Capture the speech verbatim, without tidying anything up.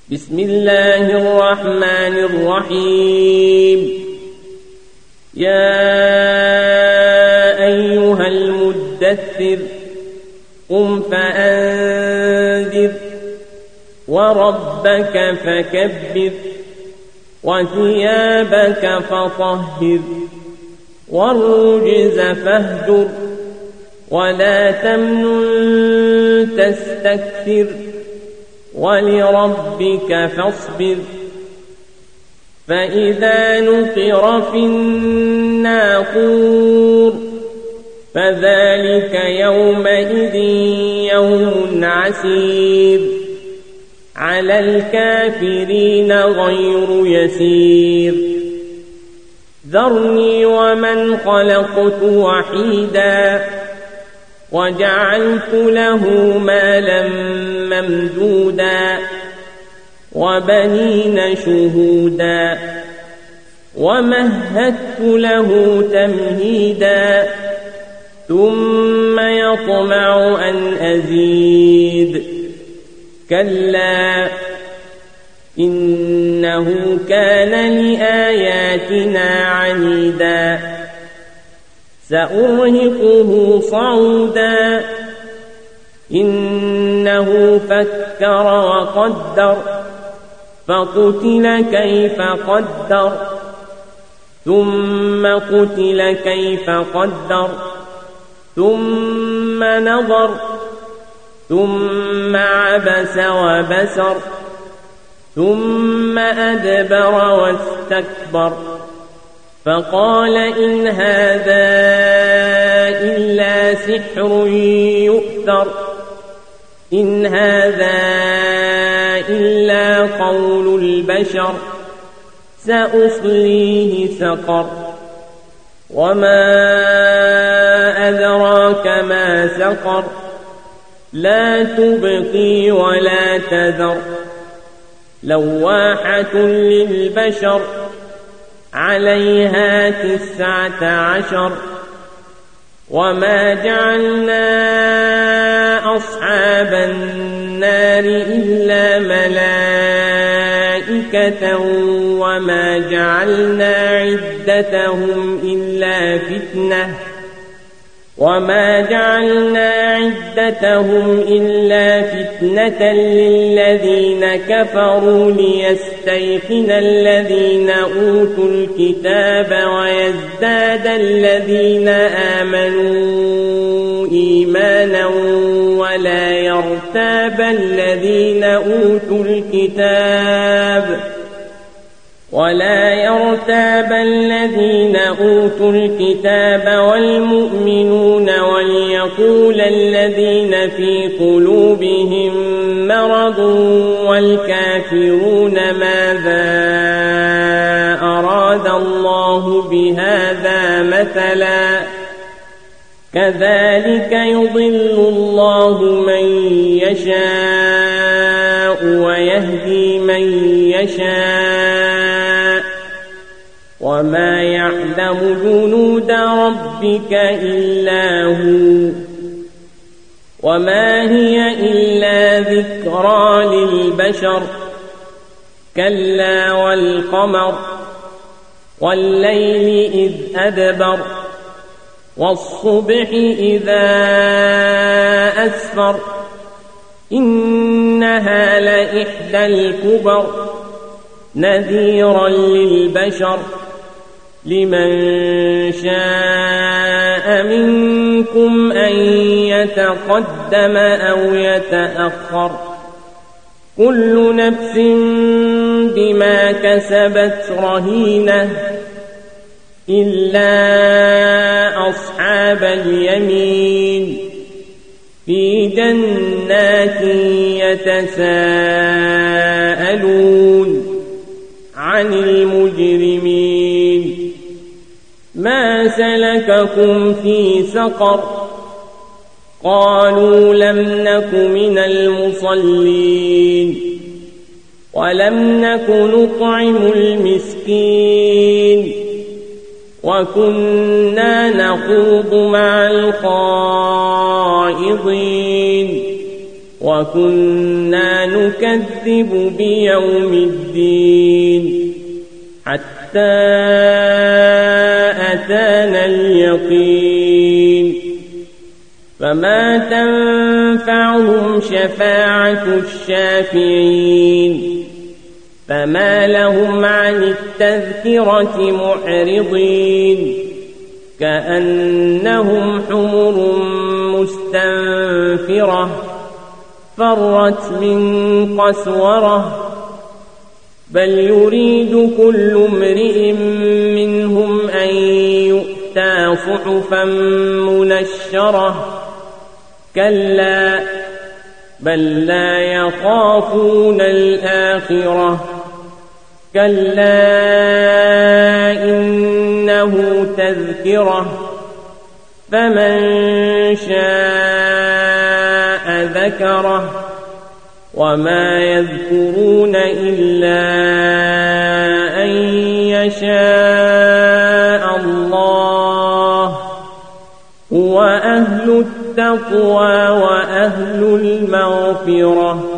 بسم الله الرحمن الرحيم يا أيها المدثر قم فأنذر وربك فكبر وثيابك فطهر والرجز فاهجر ولا تمنن تستكثر ولربك فاصبر فإذا نقر في الناقور فذلك يومئذ يوم عسير على الكافرين غير يسير ذرني ومن خلقت وحيدا وجعلت له مالا ممدودا وبنين شهودا ومهدت له تمهيدا ثم يطمع أن أزيد كلا إنه كان لآياتنا عنيدا سأرهقه صعودا إنه فكر وقدر فقتل كيف قدر ثم قتل كيف قدر ثم نظر ثم عبس وبسر ثم أدبر واستكبر فقال إن هذا إلا سحر يؤثر إن هذا إلا قول البشر سأصليه سقر وما أدراك ما سقر لا تبقي ولا تذر لواحة للبشر عليها تسعة عشر وما جعلنا أصحاب النار إلا ملائكة وما جعلنا عدتهم إلا فتنة وما جعلنا عدتهم إلا فتنة للذين كفروا ليستيقن الذين أوتوا الكتاب ويزداد الذين آمنوا إيمانا ولا يرتاب الذين أوتوا الكتاب ولا يرتاب الذين أوتوا الكتاب والمؤمنون وليقول الذين في قلوبهم مرض والكافرون ماذا أراد الله بهذا مثلا كذلك يضل الله من يشاء ويهدي من يشاء وما يعلم جنود ربك إلا هو وما هي إلا ذكرى للبشر كلا والقمر والليل إذ أدبر والصبح إذا أسفر إنها لإحدى الكبر نذيرا للبشر لمن شاء منكم أن يتقدم أو يتأخر كل نفس بما كسبت رهينة إلا أصحاب اليمين في جنات يتساءلون عن المجرمين ما سلككم في سقر قالوا لم نك من المصلين ولم نك نطعم المسكين وكنا نخوض مع الخائضين وكنا نكذب بيوم الدين حتى أتانا اليقين فما تنفعهم شفاعة الشافعين فما لهم عن التذكرة معرضين كأنهم حمر مستنفرة فرت من قسورة بل يريد كل امرئ منهم أن يؤتى صحفا منشرة كلا بل لا يخافون الآخرة كلا إنه تذكرة فمن شاء ذكره وما يذكرون إلا أن يشاء الله هو أهل التقوى وأهل المغفرة